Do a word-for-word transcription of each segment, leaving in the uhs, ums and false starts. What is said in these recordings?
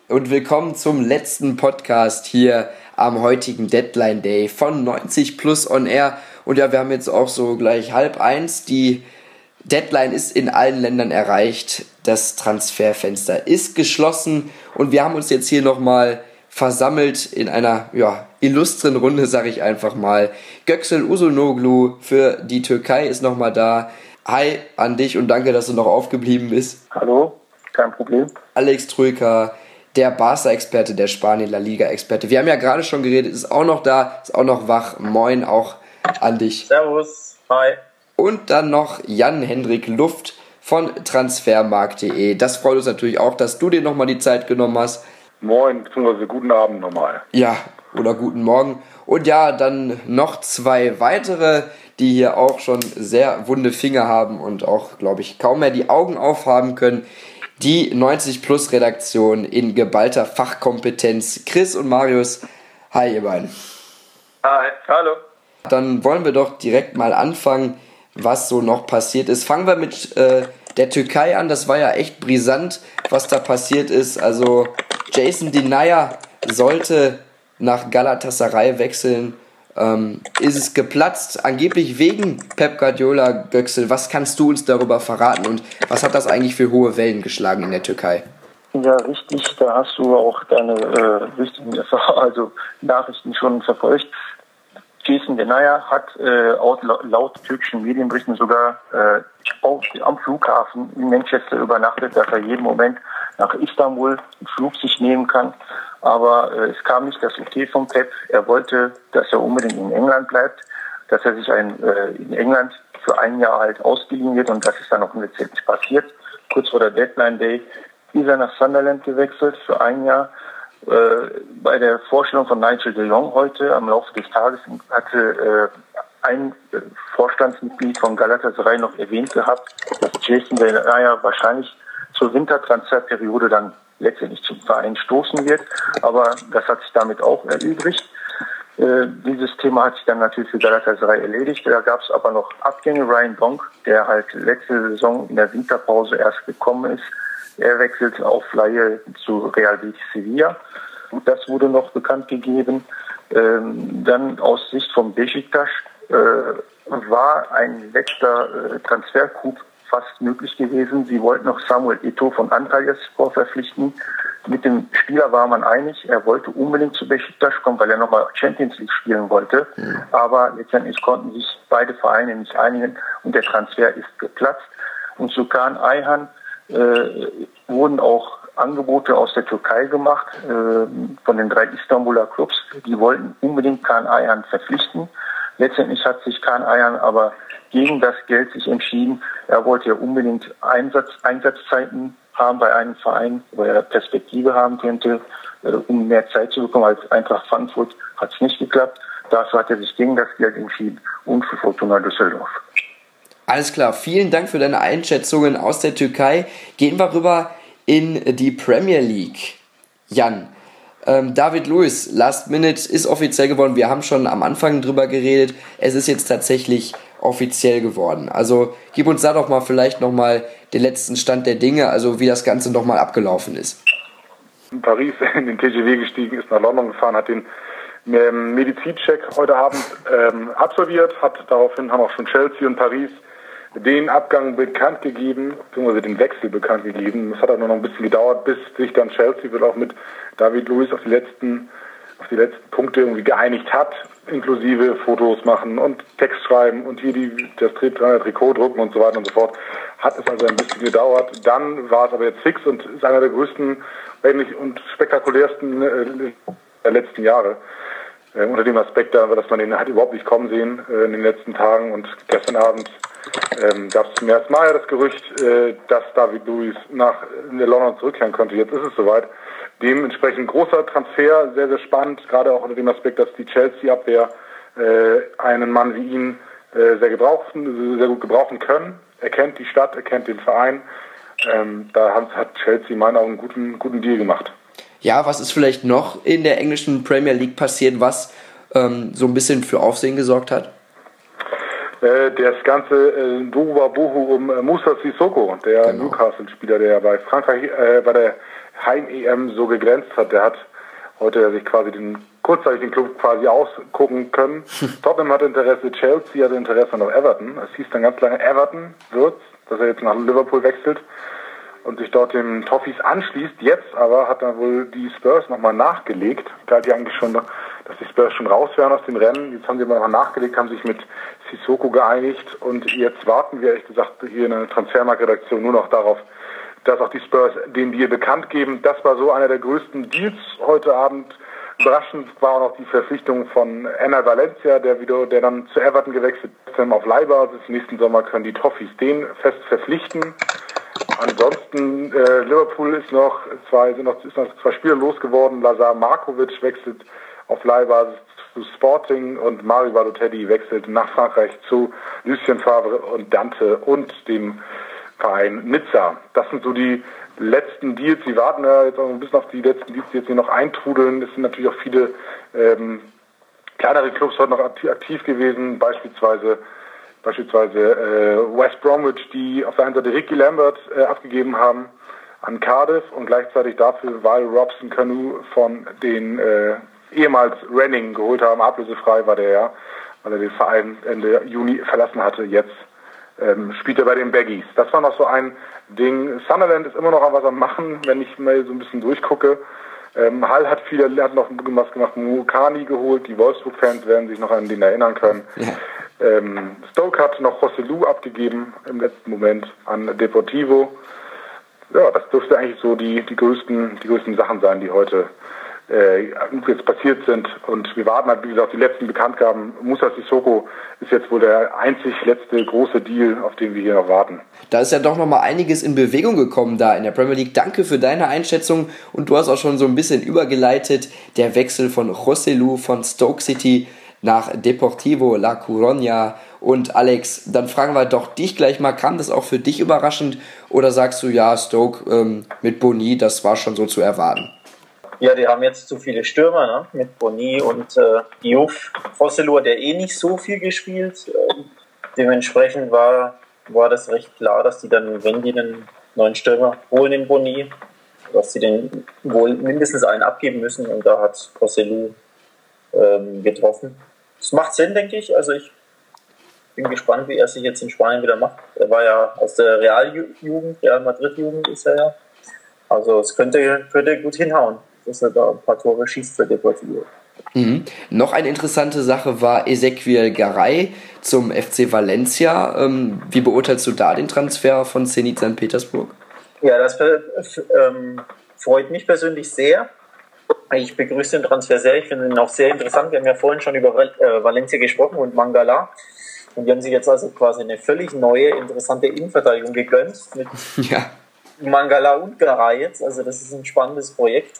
und willkommen zum letzten Podcast hier am heutigen Deadline Day von neunzig plus on air. Und ja, wir haben jetzt auch so gleich halb eins. Die Deadline ist in allen Ländern erreicht. Das Transferfenster ist geschlossen und wir haben uns jetzt hier nochmal versammelt in einer ja, illustren Runde, sage ich einfach mal. Göksel Uzunoglu für die Türkei ist nochmal da. Hi an dich und danke, dass du noch aufgeblieben bist. Hallo, kein Problem. Alex Troika, der Barca-Experte, der Spanien-La Liga-Experte. Wir haben ja gerade schon geredet, ist auch noch da, ist auch noch wach. Moin auch an dich. Servus, hi. Und dann noch Jan-Hendrik Luft von transfermarkt punkt de. Das freut uns natürlich auch, dass du dir nochmal die Zeit genommen hast. Moin, beziehungsweise guten Abend nochmal. Ja, oder guten Morgen. Und ja, dann noch zwei weitere, die hier auch schon sehr wunde Finger haben und auch, glaube ich, kaum mehr die Augen aufhaben können. Die neunzig plus Redaktion in geballter Fachkompetenz. Chris und Marius, hi ihr beiden. Hi, hallo. Dann wollen wir doch direkt mal anfangen, was so noch passiert ist. Fangen wir mit äh, der Türkei an. Das war ja echt brisant, was da passiert ist. Also Jason Denayer sollte nach Galatasaray wechseln. Ähm, ist es geplatzt, angeblich wegen Pep Guardiola. Göksel, was kannst du uns darüber verraten und was hat das eigentlich für hohe Wellen geschlagen in der Türkei? Ja, richtig, da hast du auch deine äh, wichtigen also Nachrichten schon verfolgt. Jason Denayer hat äh, laut, laut türkischen Medienberichten sogar äh, auf, am Flughafen in Manchester übernachtet, dass er jeden Moment nach Istanbul einen Flug sich nehmen kann. Aber äh, es kam nicht das Okay vom Pep. Er wollte, dass er unbedingt in England bleibt, dass er sich ein, äh, in England für ein Jahr halt ausgeliehen wird und das ist dann auch letztendlich passiert. Kurz vor der Deadline Day ist er nach Sunderland gewechselt für ein Jahr. Äh, bei der Vorstellung von Nigel de Jong heute am Laufe des Tages hatte äh, ein äh, Vorstandsmitglied von Galatasaray noch erwähnt gehabt, dass Jason Denayer wahrscheinlich zur Wintertransferperiode dann letztendlich zum Verein stoßen wird. Aber das hat sich damit auch erübrigt. Äh, dieses Thema hat sich dann natürlich für Galatasaray erledigt. Da gab es aber noch Abgänge. Ryan Donk, der halt letzte Saison in der Winterpause erst gekommen ist. Er wechselt auf Leihe zu Real Betis Sevilla. Das wurde noch bekannt gegeben. Ähm, dann aus Sicht von Beşiktaş äh, war ein letzter äh, Transfercoup fast möglich gewesen. Sie wollten noch Samuel Eto'o von Antalyaspor verpflichten. Mit dem Spieler war man einig. Er wollte unbedingt zu Beşiktaş kommen, weil er nochmal Champions League spielen wollte. Mhm. Aber letztendlich konnten sich beide Vereine nicht einigen und der Transfer ist geplatzt. Und zu Kaan Ayhan äh, wurden auch Angebote aus der Türkei gemacht äh, von den drei Istanbuler Clubs. Die wollten unbedingt Kaan Ayhan verpflichten. Letztendlich hat sich Kaan Ayhan aber gegen das Geld sich entschieden. Er wollte ja unbedingt Einsatz, Einsatzzeiten haben bei einem Verein, wo er Perspektive haben könnte, äh, um mehr Zeit zu bekommen. Als Eintracht Frankfurt hat es nicht geklappt. Dafür hat er sich gegen das Geld entschieden und für Fortuna Düsseldorf. Alles klar, vielen Dank für deine Einschätzungen aus der Türkei. Gehen wir rüber in die Premier League. Jan, ähm, David Luiz, Last Minute ist offiziell geworden. Wir haben schon am Anfang drüber geredet. Es ist jetzt tatsächlich offiziell geworden. Also gib uns da doch mal vielleicht nochmal den letzten Stand der Dinge, also wie das Ganze nochmal abgelaufen ist. In Paris in den T G V gestiegen, ist nach London gefahren, hat den ähm, Medizincheck heute Abend ähm, absolviert, hat daraufhin haben auch schon Chelsea und Paris den Abgang bekannt gegeben, beziehungsweise den Wechsel bekannt gegeben. Es hat auch nur noch ein bisschen gedauert, bis sich dann Chelsea wird auch mit David Luiz auf die letzten, auf die letzten Punkte irgendwie geeinigt hat, inklusive Fotos machen und Text schreiben und hier die, das Trikot drucken und so weiter und so fort. Hat es also ein bisschen gedauert. Dann war es aber jetzt fix und ist einer der größten und spektakulärsten äh, der letzten Jahre. Äh, unter dem Aspekt, dass man den halt überhaupt nicht kommen sehen äh, in den letzten Tagen und gestern Abend ähm, gab es zum ersten Mal ja das Gerücht, äh, dass David Luiz nach in London zurückkehren könnte. Jetzt ist es soweit. Dementsprechend großer Transfer, sehr, sehr spannend, gerade auch unter dem Aspekt, dass die Chelsea-Abwehr äh, einen Mann wie ihn äh, sehr, gebrauchen, sehr gut gebrauchen können. Er kennt die Stadt, er kennt den Verein. Ähm, da hat Chelsea in meinen Augen einen guten, guten Deal gemacht. Ja, was ist vielleicht noch in der englischen Premier League passiert, was ähm, so ein bisschen für Aufsehen gesorgt hat? äh, das ganze äh, Tohuwabohu um äh, Moussa Sissoko, der genau. Newcastle-Spieler, der bei Frankreich äh, bei der Heim-E M so gegrenzt hat, der hat heute sich quasi den kurzzeitig den Club quasi ausgucken können. Tottenham hat Interesse, Chelsea hat Interesse noch Everton. Es hieß dann ganz lange Everton wird's, dass er jetzt nach Liverpool wechselt und sich dort den Toffees anschließt. Jetzt aber hat dann wohl die Spurs nochmal nachgelegt. Da hat die eigentlich schon, dass die Spurs schon raus wären aus dem Rennen. Jetzt haben sie mal nachgelegt, haben sich mit Sissoko geeinigt und jetzt warten wir, ehrlich gesagt, hier in der Transfermarktredaktion nur noch darauf, dass auch die Spurs den Deal bekannt geben. Das war so einer der größten Deals heute Abend. Überraschend war auch noch die Verpflichtung von Enner Valencia, der wieder, der dann zu Everton gewechselt ist, auf Leihbasis. Nächsten Sommer können die Toffees den fest verpflichten. Ansonsten äh, Liverpool ist noch zwei, sind noch, ist noch zwei Spieler losgeworden. Lazar Markovic wechselt auf Leihbasis zu Sporting und Mario Balotelli wechselt nach Frankreich zu Lucien Favre und Dante und dem Verein Nizza. Das sind so die letzten Deals. Sie warten ja jetzt auch ein bisschen auf die letzten Deals, die jetzt hier noch eintrudeln. Es sind natürlich auch viele ähm, kleinere Clubs heute noch aktiv gewesen, beispielsweise beispielsweise äh, West Bromwich, die auf der einen Seite Ricky Lambert äh, abgegeben haben an Cardiff und gleichzeitig dafür Val Robson Canoe von den äh, ehemals Renning geholt haben. Ablösefrei war der ja, weil er den Verein Ende Juni verlassen hatte. Jetzt ähm, spielt er bei den Baggies. Das war noch so ein Ding. Sunderland ist immer noch an was am Machen, wenn ich mal so ein bisschen durchgucke. Ähm, Hull hat viele, hat noch was gemacht, Mukani geholt. Die Wolfsburg-Fans werden sich noch an den erinnern können. Ja. Ähm, Stoke hat noch Joselu abgegeben im letzten Moment an Deportivo. Ja, das dürfte eigentlich so die, die größten, die größten Sachen sein, die heute äh, jetzt passiert sind. Und wir warten halt, wie gesagt, die letzten Bekanntgaben. Moussa Sissoko ist jetzt wohl der einzig letzte große Deal, auf den wir hier noch warten. Da ist ja doch nochmal einiges in Bewegung gekommen da in der Premier League. Danke für deine Einschätzung. Und du hast auch schon so ein bisschen übergeleitet. Der Wechsel von Joselu von Stoke City nach Deportivo La Coruña. Und Alex, dann fragen wir doch dich gleich mal, kam das auch für dich überraschend oder sagst du, ja, Stoke ähm, mit Boni, das war schon so zu erwarten? Ja, die haben jetzt zu viele Stürmer, ne? Mit Boni und äh, Diouf. Joselu hat ja eh nicht so viel gespielt. Ähm, dementsprechend war, war das recht klar, dass die dann, wenn die einen neuen Stürmer holen in Boni, dass sie den wohl mindestens einen abgeben müssen und da hat Joselu ähm, getroffen. Das macht Sinn, denke ich. Also ich bin gespannt, wie er sich jetzt in Spanien wieder macht. Er war ja aus der Realjugend, Real Madrid-Jugend ist er ja. Also es könnte, könnte gut hinhauen, dass er da ein paar Tore schießt für Deportivo. Mhm. Noch eine interessante Sache war Ezequiel Garay zum F C Valencia. Ähm, wie beurteilst du da den Transfer von Zenit Sankt Petersburg? Ja, das ähm, freut mich persönlich sehr. Ich begrüße den Transfer sehr. Ich finde ihn auch sehr interessant. Wir haben ja vorhin schon über äh, Valencia gesprochen und Mangala. Und die haben sich jetzt also quasi eine völlig neue, interessante Innenverteidigung gegönnt. Mit ja. Mangala und Garay jetzt. Also das ist ein spannendes Projekt.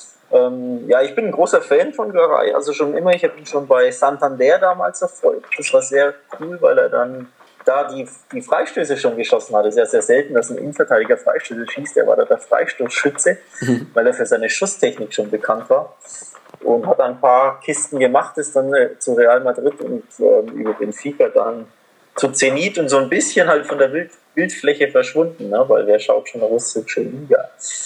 Ähm, ja, ich bin ein großer Fan von Garay. Also schon immer, ich habe ihn schon bei Santander damals verfolgt. Das war sehr cool, weil er dann da die, die Freistöße schon geschossen hat. Es ist ja sehr selten, dass ein Innenverteidiger Freistöße schießt. Er war da der Freistoßschütze, mhm. weil er für seine Schusstechnik schon bekannt war. Und hat ein paar Kisten gemacht, ist dann äh, zu Real Madrid und äh, über Benfica dann zu Zenit und so ein bisschen halt von der Bild, Bildfläche verschwunden, ne? Weil wer schaut schon russische Liga.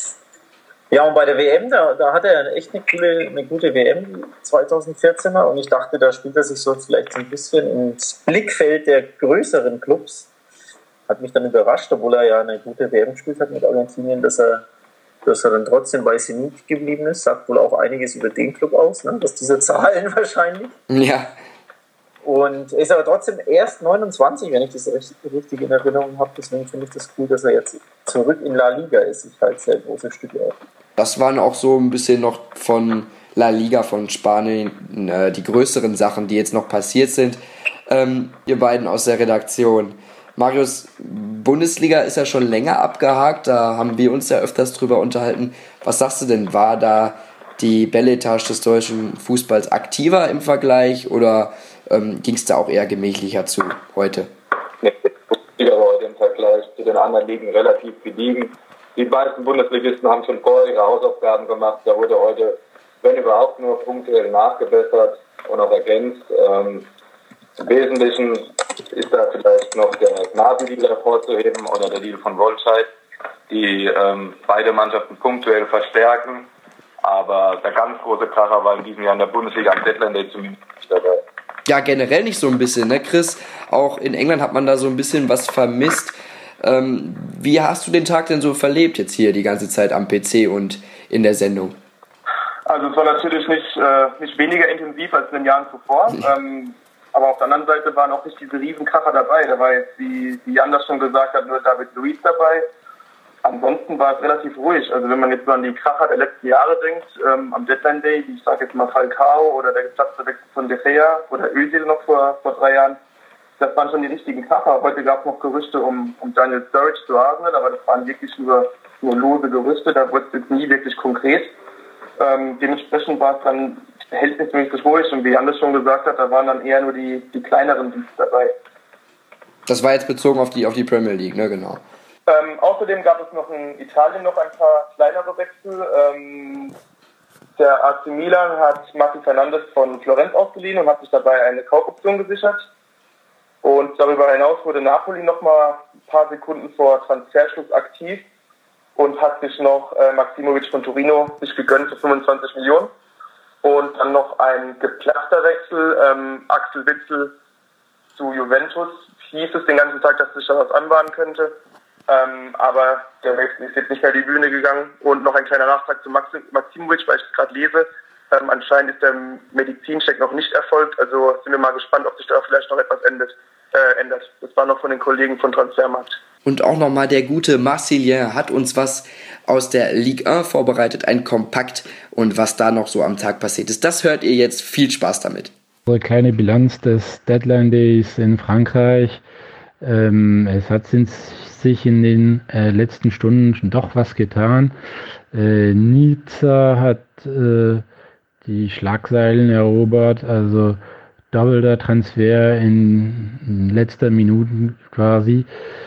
Ja, und bei der W M, da, da hat er echt eine coole, eine gute W M zweitausendvierzehner und ich dachte, da spielt er sich so vielleicht so ein bisschen ins Blickfeld der größeren Clubs. Hat mich dann überrascht, obwohl er ja eine gute W M gespielt hat mit Argentinien, dass er, dass er dann trotzdem bei Zenit geblieben ist. Sagt wohl auch einiges über den Club aus, ne? Dass diese Zahlen wahrscheinlich. Ja. Und er ist aber trotzdem erst neunundzwanzig, wenn ich das richtig, richtig in Erinnerung habe. Deswegen finde ich das cool, dass er jetzt zurück in La Liga ist. Ich halte sehr große Stücke auf. Das waren auch so ein bisschen noch von La Liga, von Spanien, äh, die größeren Sachen, die jetzt noch passiert sind. Ähm, ihr beiden aus der Redaktion. Marius, Bundesliga ist ja schon länger abgehakt, da haben wir uns ja öfters drüber unterhalten. Was sagst du denn, war da die Bälletage des deutschen Fußballs aktiver im Vergleich oder ähm, ging es da auch eher gemächlicher zu heute? Nee, die Bundesliga war heute im Vergleich zu den anderen Ligen relativ gediegen. Die meisten Bundesligisten haben schon vorher ihre Hausaufgaben gemacht, da wurde heute, wenn überhaupt, nur punktuell nachgebessert und auch ergänzt. Ähm, Im Wesentlichen ist da vielleicht noch der Gnabry-Deal hervorzuheben oder der Deal von Wolscheid, die ähm, beide Mannschaften punktuell verstärken. Aber der ganz große Kracher war in diesem Jahr in der Bundesliga am Deadline Day zumindest nicht dabei. Ja, generell nicht so ein bisschen, ne, Chris? Auch in England hat man da so ein bisschen was vermisst. Ähm, wie hast du den Tag denn so verlebt jetzt hier die ganze Zeit am P C und in der Sendung? Also es war natürlich nicht, äh, nicht weniger intensiv als in den Jahren zuvor. ähm, aber auf der anderen Seite waren auch nicht diese Riesenkracher dabei. Da war jetzt, wie, wie Jan das schon gesagt hat, nur David Luiz dabei. Ansonsten war es relativ ruhig. Also wenn man jetzt so an die Kracher der letzten Jahre denkt, ähm, am Deadline Day, wie ich sage jetzt mal Falcao oder der geplatzte Wechsel von De Gea oder Özil noch vor, vor drei Jahren, das waren schon die richtigen Kracher. Heute gab es noch Gerüchte um, um Daniel Sturridge zu Arsenal, aber das waren wirklich nur, nur lose Gerüchte, da wurde es jetzt nie wirklich konkret. Ähm, dementsprechend war es dann verhältnismäßig ruhig und wie Jan das schon gesagt hat, da waren dann eher nur die, die kleineren Dienste dabei. Das war jetzt bezogen auf die, auf die Premier League, ne, genau. Ähm, außerdem gab es noch in Italien noch ein paar kleinere Wechsel. Ähm, der A C Milan hat Martin Fernandes von Florenz ausgeliehen und hat sich dabei eine Kaufoption gesichert. Und darüber hinaus wurde Napoli noch mal ein paar Sekunden vor Transferschluss aktiv und hat sich noch äh, Maximovic von Torino sich gegönnt für fünfundzwanzig Millionen. Und dann noch ein geplatzter Wechsel, ähm, Axel Witsel zu Juventus. Hieß es den ganzen Tag, dass sich da was anbahnen könnte. Ähm, aber der Wechsel ist jetzt nicht mehr die Bühne gegangen. Und noch ein kleiner Nachtrag zu Maxim, Maximovic, weil ich es gerade lese. Ähm, anscheinend ist der Medizincheck noch nicht erfolgt. Also sind wir mal gespannt, ob sich da vielleicht noch etwas ändert. Äh, ändert. Das war noch von den Kollegen von Transfermarkt. Und auch nochmal der gute Marcelien hat uns was aus der Ligue eins vorbereitet, ein Kompakt und was da noch so am Tag passiert ist. Das hört ihr jetzt. Viel Spaß damit. Eine kleine Bilanz des Deadline Days in Frankreich. Ähm, es hat sich in den äh, letzten Stunden doch was getan. Äh, Nizza hat äh, die Schlagzeilen erobert, also doppelter Transfer in letzter Minute quasi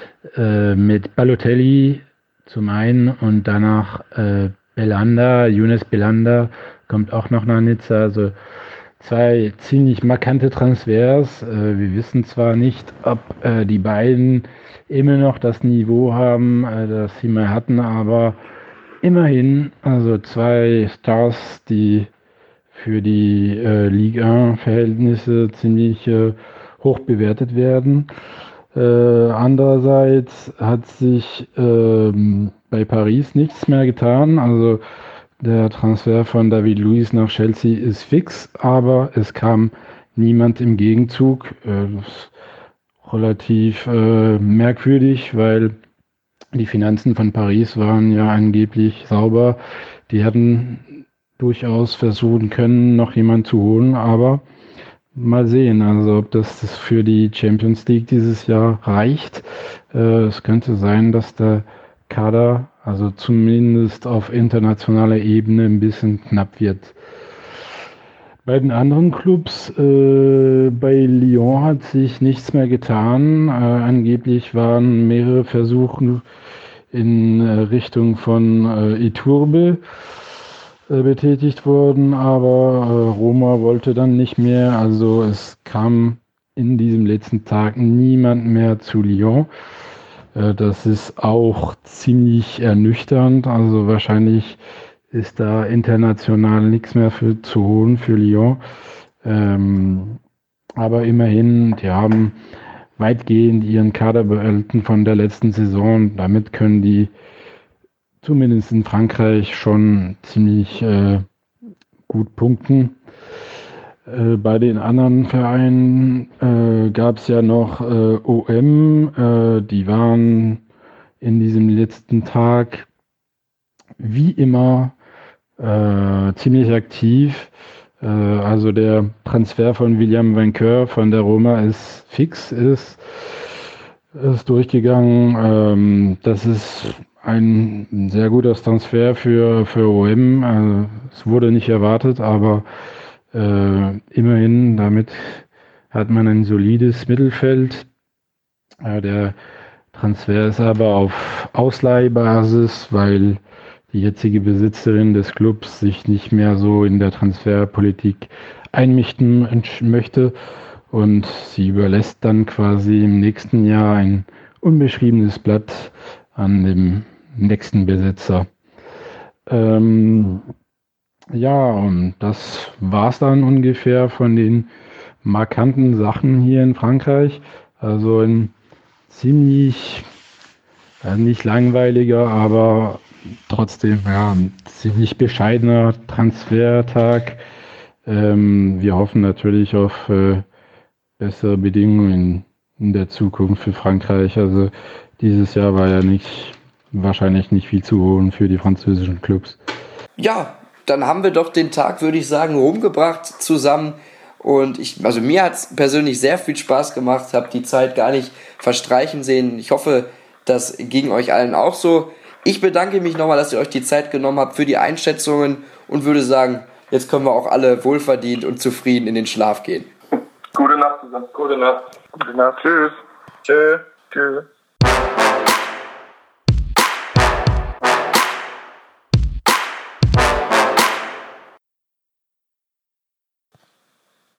äh, mit Balotelli zum einen und danach äh, Belhanda, Younes Belhanda kommt auch noch nach Nizza, also zwei ziemlich markante Transfers. Äh, wir wissen zwar nicht, ob äh, die beiden immer noch das Niveau haben, äh, das sie mal hatten, aber immerhin, also zwei Stars, die für die äh, Ligue eins Verhältnisse ziemlich äh, hoch bewertet werden. Äh, andererseits hat sich ähm, bei Paris nichts mehr getan. Also der Transfer von David Luiz nach Chelsea ist fix, aber es kam niemand im Gegenzug. Äh, das ist relativ äh, merkwürdig, weil die Finanzen von Paris waren ja angeblich sauber. Die hatten durchaus versuchen können, noch jemand zu holen, aber mal sehen, also ob das, das für die Champions League dieses Jahr reicht. Äh, es könnte sein, dass der Kader, also zumindest auf internationaler Ebene, ein bisschen knapp wird. Bei den anderen Clubs, äh, bei Lyon hat sich nichts mehr getan. Äh, angeblich waren mehrere Versuche in äh, Richtung von äh, Iturbe betätigt worden, aber äh, Roma wollte dann nicht mehr, also es kam in diesem letzten Tag niemand mehr zu Lyon. Äh, das ist auch ziemlich ernüchternd, also wahrscheinlich ist da international nichts mehr für, zu holen für Lyon. Ähm, aber immerhin, die haben weitgehend ihren Kader behalten von der letzten Saison, damit können die zumindest in Frankreich schon ziemlich äh, gut punkten. Äh, bei den anderen Vereinen äh, gab es ja noch äh, O M, äh, die waren in diesem letzten Tag wie immer äh, ziemlich aktiv. Äh, also der Transfer von William Vainqueur von der Roma ist fix, ist, ist durchgegangen. Ähm, das ist ein sehr guter Transfer für, für O M. Also, es wurde nicht erwartet, aber äh, immerhin, damit hat man ein solides Mittelfeld. Äh, der Transfer ist aber auf Ausleihbasis, weil die jetzige Besitzerin des Clubs sich nicht mehr so in der Transferpolitik einmischen möchte. und sie überlässt dann quasi im nächsten Jahr ein unbeschriebenes Blatt an den nächsten Besitzer. Ähm, ja, und das war's dann ungefähr von den markanten Sachen hier in Frankreich. Also ein ziemlich, äh, nicht langweiliger, aber trotzdem ja, ein ziemlich bescheidener Transfertag. Ähm, wir hoffen natürlich auf äh, bessere Bedingungen in der Zukunft für Frankreich. Also dieses Jahr war ja nicht, wahrscheinlich nicht viel zu holen für die französischen Clubs. Ja, dann haben wir doch den Tag, würde ich sagen, rumgebracht zusammen. Und ich, also mir hat es persönlich sehr viel Spaß gemacht, habe die Zeit gar nicht verstreichen sehen. Ich hoffe, das ging euch allen auch so. Ich bedanke mich nochmal, dass ihr euch die Zeit genommen habt für die Einschätzungen und würde sagen, jetzt können wir auch alle wohlverdient und zufrieden in den Schlaf gehen. Gute Nacht zusammen. Gute Nacht. Gute Nacht. Tschüss. Tschö. Tschüss.